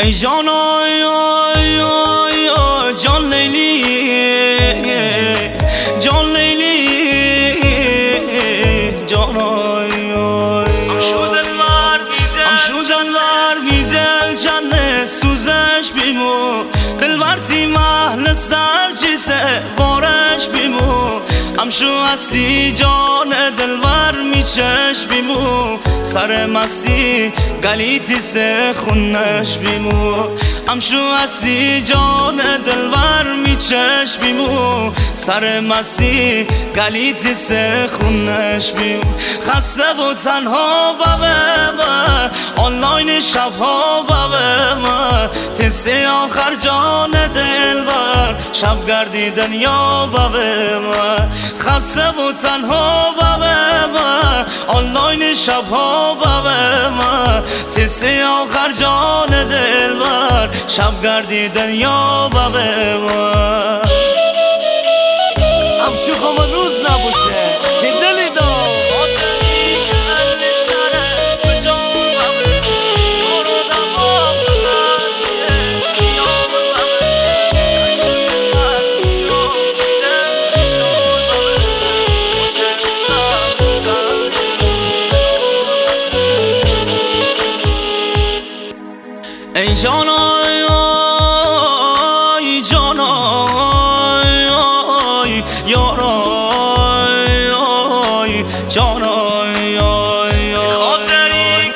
ای جان جان لیلی جان لیلی جان امشو دلور می دل جنه سوزش بیمو دلور تی محل سر چیسه بارش بیمو امشو هستی جان دلور می چش بیمو سر مستی گلیتی سه خونش بیمو امشو هستی جان دلور می چش بیمو سر مستی گلیتی سه خونش بیمو خسته و تنها بابه آنلاین شبها بابه تسی آخر جان دلبر شب گردی دنیا بابه خسته و تنها بابه آنلاین شبها بابه تسی آخر جان دلبر شب گردی دنیا بابه امشو خواه روز نباشه شدلی دا ای جانای جانای یارای جانای خاطری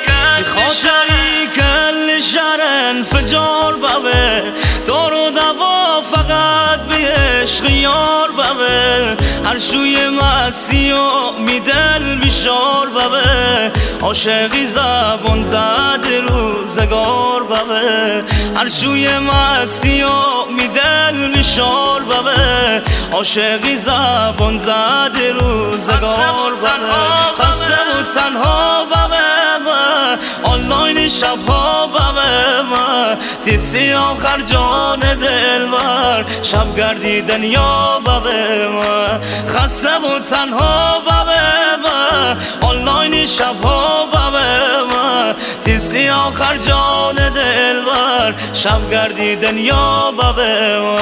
کل شرن فجار بابه دار و دوا فقط به عشق یار بابه هر شوی مسی و میدل بیشار بابه عاشقی زبان زد روزگار بابه هر شوی مسی و میدل بیشار بابه عاشقی زبان زد روزگار بابه خسته و تنها بابه آنلاین شبها بابه تیسی آخر جان دلبر شب گردی دنیا بابه خسته و تنها بابه آنلاین شبها بابه تیسی آخر جان دلبر شب گردی دنیا بابه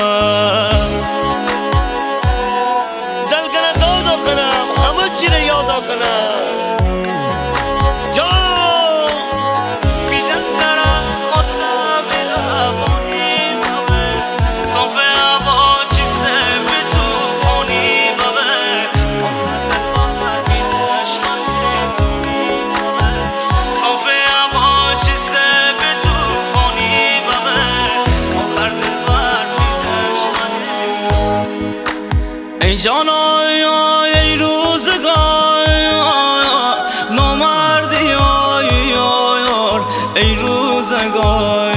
دل کنه دادا کنم همه چی رو یادا کنم ای جانای ای روزگار نامردی یار ای روزگار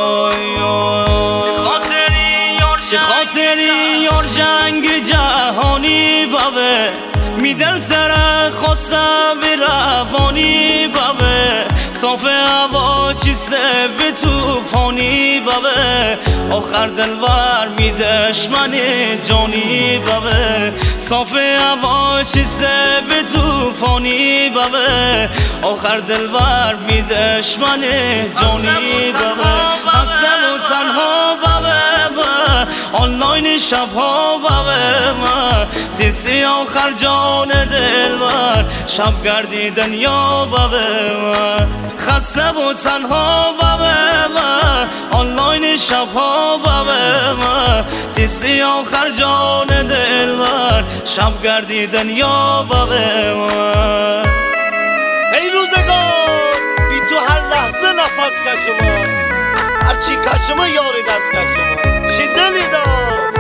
خاطری یار جنگ جهانی بابه می دل تره خواستم بی روانی بابه صاف هوا چی سفی توفانی بابه آخر دلبر می دشمن جانی بابه صاف هوا چی سفی توفانی بابه آخر دلبر می دشمن جانی بابه خسته و تنها بابه آنلاین شبها بابه تیسی آخر جان دلبر شب گردی دنیا بابه خسته و تنها بابه آنلاین شبها بابه تیسی آخر جان دلبر شب گردی دنیا بابه ای روزگار بی تو هر لحظه نفس کشما هرچی کشما یاری دست کشما شدلی دا